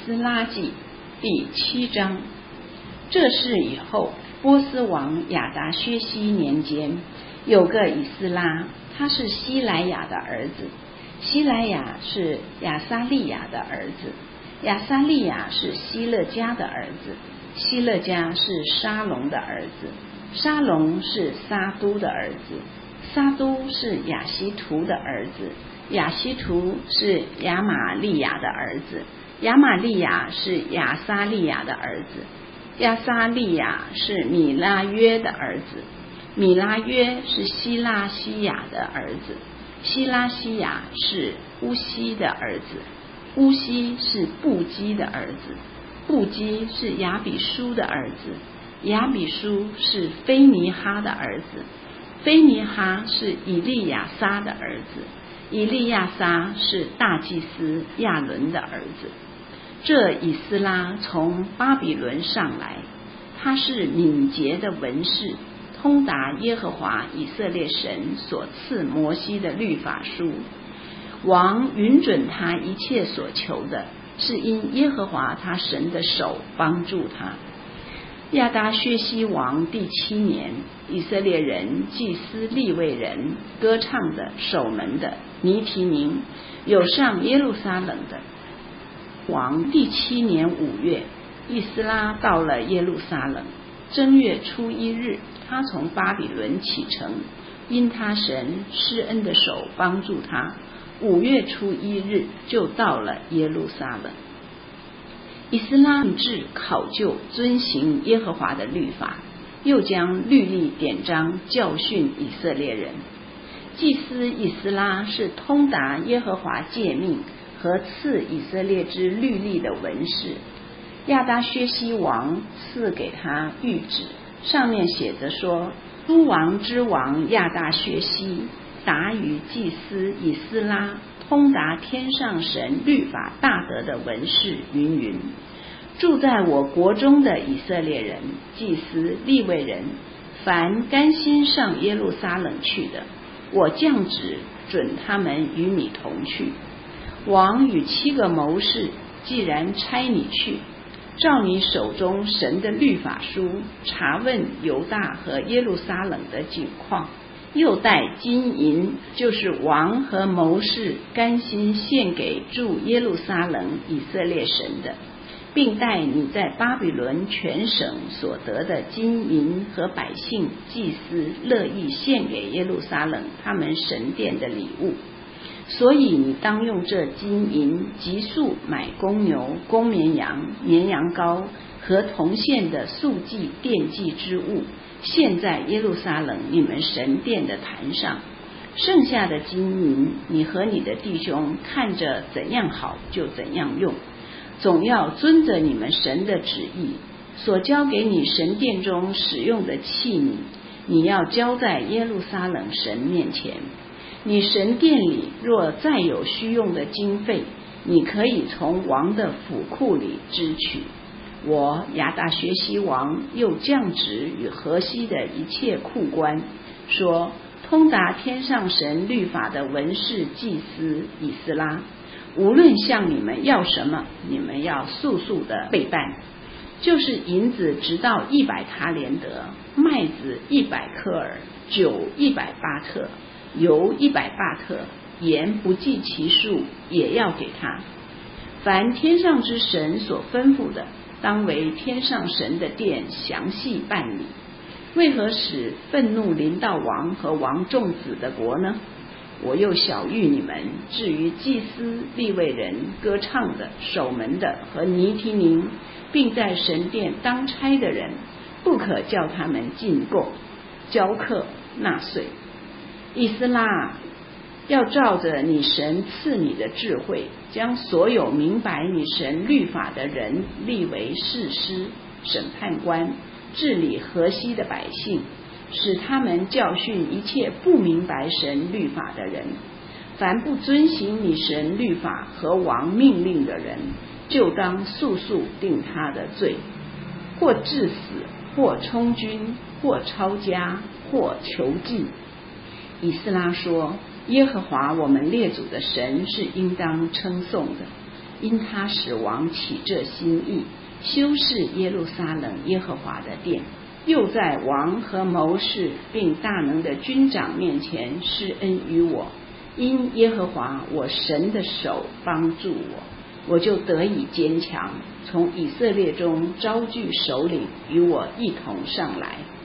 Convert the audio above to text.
斯拉记第7章。这事以后，波斯王亚达薛西年间，有个以斯拉，他是西莱亚的儿子，西莱亚是亚撒利亚的儿子，亚撒利亚是希勒家的儿子，希勒家是沙龙的儿子，沙龙是撒都的儿子，撒都是亚希图的儿子，亚希图是亚玛利亚的儿子，亚玛利亚是亚撒利亚的儿子，亚撒利亚是米拉约的儿子，米拉约是希拉西亚的儿子，希拉西亚是乌西的儿子，乌西是布基的儿子，布基是亚比书的儿子，亚比书是菲尼哈的儿子，菲尼哈是以利亚撒的儿子，以利亚撒是大祭司亚伦的儿子。这以斯拉从巴比伦上来，他是敏捷的文士，通达耶和华以色列神所赐摩西的律法书。王允准他一切所求的，是因耶和华他神的手帮助他。亚达薛西王第7年，以色列人、祭司、利未人、歌唱的、守门的、尼提宁，有上耶路撒冷的。王第7年5月，以斯拉到了耶路撒冷。正月初1日，他从巴比伦启程，因他神施恩的手帮助他。5月初1日就到了耶路撒冷。以斯拉立志考究遵行耶和华的律法，又将律例典章教训以色列人。祭司以斯拉是通达耶和华诫命和赐以色列之律例的文士。亚达薛西王赐给他谕旨，上面写着说：诸王之王亚达薛西达于祭司以斯拉，通达天上神律法大德的文士云云。住在我国中的以色列人、祭司、利未人，凡甘心上耶路撒冷去的，我降旨准他们与你同去。王与7个谋士既然差你去，照你手中神的律法书查问犹大和耶路撒冷的景况，又带金银，就是王和谋士甘心献给住耶路撒冷以色列神的，并带你在巴比伦全省所得的金银和百姓祭司乐意献给耶路撒冷他们神殿的礼物。所以你当用这金银急速买公牛、公绵羊、绵羊羔和同献的素祭奠祭之物，献在耶路撒冷你们神殿的坛上。剩下的金银，你和你的弟兄看着怎样好就怎样用，总要遵着你们神的旨意。所交给你神殿中使用的器皿，你要交在耶路撒冷神面前。你神殿里若再有需用的经费，你可以从王的府库里支取。我亚达薛西王又降旨与河西的一切库官说：通达天上神律法的文士祭司以斯拉，无论向你们要什么，你们要速速的备办，就是银子直到100塔连德，麦子100科尔，酒100巴特，油100巴特，盐不计其数，也要给他。凡天上之神所吩咐的，当为天上神的殿详细办理。为何使愤怒临到王和王众子的国呢？我又晓谕你们，至于祭司、利未人、歌唱的、守门的和尼提宁，并在神殿当差的人，不可叫他们进贡、交课、纳税。以斯拉，要照着你神赐你的智慧，将所有明白你神律法的人立为士师、审判官，治理河西的百姓，使他们教训一切不明白神律法的人。凡不遵行你神律法和王命令的人，就当速速定他的罪，或治死，或充军，或抄家，或囚禁。以斯拉说：耶和华我们列祖的神是应当称颂的， 因他使王起这心意，修饰耶路撒冷耶和华的殿，又在王和谋士并大能的军长面前施恩于我。因耶和华我神的手帮助我，我就得以坚强，从以色列中招聚首领与我一同上来。